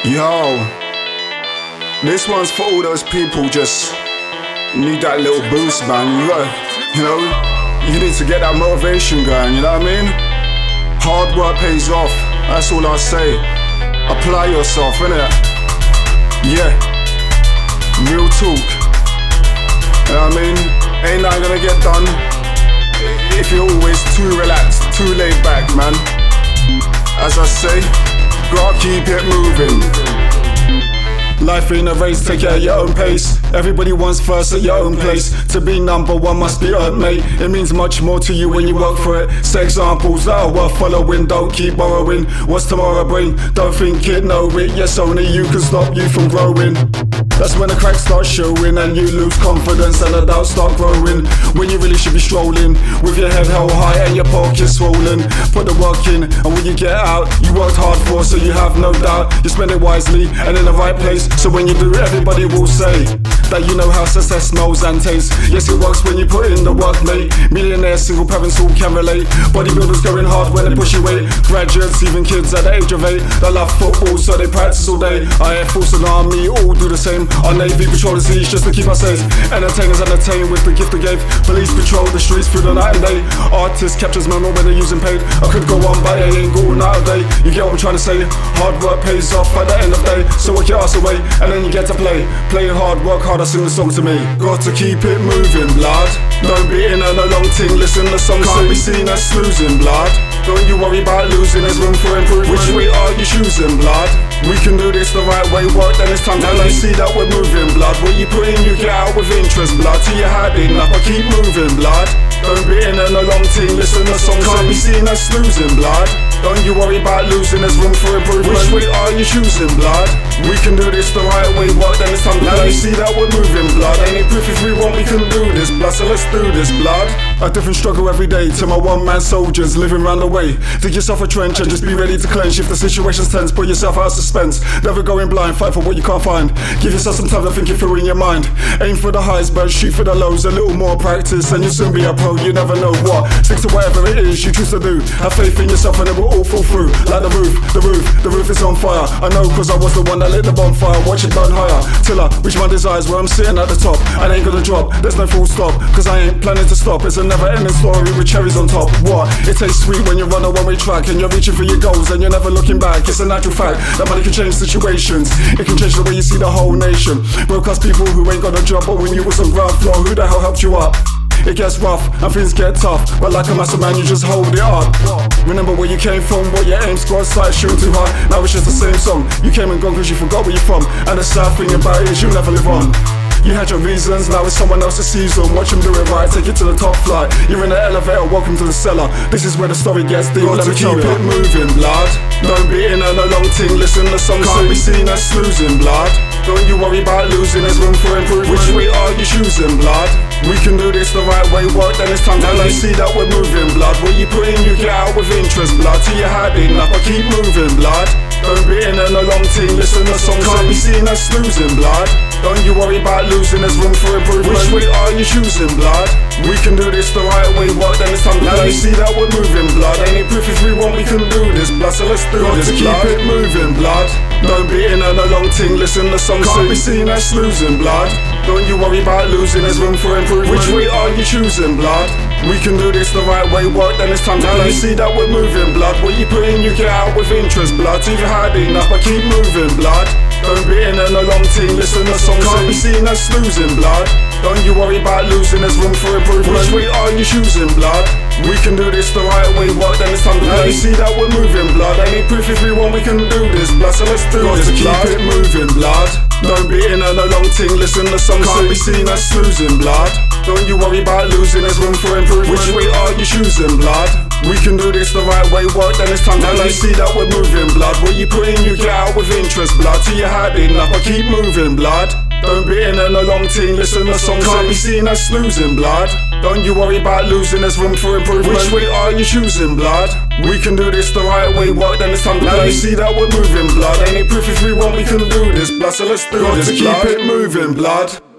Yo, this one's for all those people just need that little boost, man. You need to get that motivation going, you know what I mean? Hard work pays off, that's all I say. Apply yourself, innit? Yeah, real talk. You know what I mean? Ain't nothing gonna get done if you're always too relaxed, too laid back, man. As I say, gotta keep it moving. Life ain't a race, take it at your own pace. Everybody wants first at your own place. To be number one must be earned, mate. It means much more to you when you work for it. Set examples that are worth following, don't keep borrowing. What's tomorrow bring? Don't think it, know it. Yes, only you can stop you from growing. That's when the cracks start showing and you lose confidence and the doubts start growing. When you really should be strolling with your head held high and your pockets swollen. Put the work in and when you get out, you worked hard for, so you have no doubt. You spend it wisely and in the right place, so when you do, everybody will say that you know how success smells and tastes. Yes, it works when you put in the work, mate. Millionaires, single parents all can relate. Bodybuilders going hard when they push your weight. Graduates, even kids at the age of 8, they love football so they practice all day. Our Air Force and Army all do the same. Our Navy patrol the seas just to keep us safe. Entertainers entertain with the gift they gave. Police patrol the streets through the night and day. Artists captures moment when they're using paid. I could go on but it ain't going out of day. You get what I'm trying to say? Hard work pays off at the end of the day. So work your ass away and then you get to play. Play hard, work hard, I sing the song to me. Got to keep it moving, blood. Don't be in on a long ting, listen the song. Can't be seen as losing, blood. Don't you worry about losing, there's room for improvement. Which way are you choosing, blood? We can do this the right way, work then it's time to play. See that we're moving, blood. What you put in, you get out with interest, blood. Till you had enough, but keep moving, blood. Don't be in on a long ting, listen the song. Can't be seen as losing, blood. Don't you worry about losing, there's room for improvement. Which way are you choosing, blood? We can do this the right way, work then it's time to play. See that we're moving, blood. Ain't it proof if we want we can do this, blood. So let's do this, blood. A different struggle every day to my one-man soldiers living round the way. Dig yourself a trench and just be ready to clench. If the situation's tense, put yourself out of suspense. Never going blind, fight for what you can't find. Give yourself some time to think it through in your mind. Aim for the highs but shoot for the lows. A little more practice and you'll soon be a pro. You never know what, stick to whatever it is you choose to do. Have faith in yourself and it will all fall through. Like the roof is on fire. I know cause I was the one that lit the bonfire. Watch it burn higher till I reach my desires where I'm sitting at the top. I ain't gonna drop, there's no full stop. Cause I ain't planning to stop. It's a never ending story with cherries on top. What? It tastes sweet when you run a one-way track and you're reaching for your goals and you're never looking back. It's a natural fact that money can change situations. It can change the way you see the whole nation. Broke ass people who ain't got a job, but when you was on ground floor, who the hell helped you up? It gets rough and things get tough, but like a master man you just hold it up. Remember where you came from, what your aim, squad sight, shooting too hard. Now it's just the same song. You came and gone cause you forgot where you're from. And the sad thing about it is you'll never live on. You had your reasons, now it's someone else's season. Watch them do it right, take it to the top flight. You're in the elevator, welcome to the cellar. This is where the story gets deep, let me keep it moving, blood. Don't be in on a long ting, listen the song. Can't be seen as losing, blood. Don't you worry about losing, there's room for improvement. Which way are you choosing, blood? We can do this the right way, work then it's time to play. See that we're moving, blood. What you put in, you get out with interest, blood. Till you had enough, but keep moving, blood. Don't be in on a long ting, listen the song. Can't be seen as losing, blood. Don't you worry about losing, there's room for improvement. Which way are you choosing, blood? We can do this the right way, work then it's time to play. See that we're moving, blood. Ain't it proof if we want we can do this, blood. So let's do this, blood. Keep it moving, blood. Don't be in on a long ting, listen the song. Can't be seen as losing, blood. Don't you worry about losing, there's room for improvement. Which way are you choosing, blood? We can do this the right way, work then it's time to play. See that we're moving, blood. What you put in, you get out with interest, blood. Till you had enough, but keep moving, blood. Don't be in on a long ting, listen the song. Can't be seen as losing, blood. Don't you worry about losing, there's room for improvement. Which way are you choosing, blood? We can do this the right way, work then it's time to play. See that we're moving, blood. Ain't it proof if we want we can do this, blood. So let's do this, blood. Keep it moving, blood. Don't be in on a long ting, listen the song. Can't be seen as losing, blood. Don't you worry about losing, there's room for improvement. Which way are you choosing, blood? We can do this the right way, work then it's time to play. See that we're moving, blood. What you put in, you get out with interest, blood. Till you had enough, but keep moving, blood. Don't be in on a long ting, listen the song. Can't be seen as losing, blood. Don't you worry about losing, there's room for improvement. Which way are you choosing, blood? We can do this the right way, work then it's time to play. See that we're moving, blood. Ain't it proof if we want we can do this, blood. So let's do this, blood. Keep it moving, blood.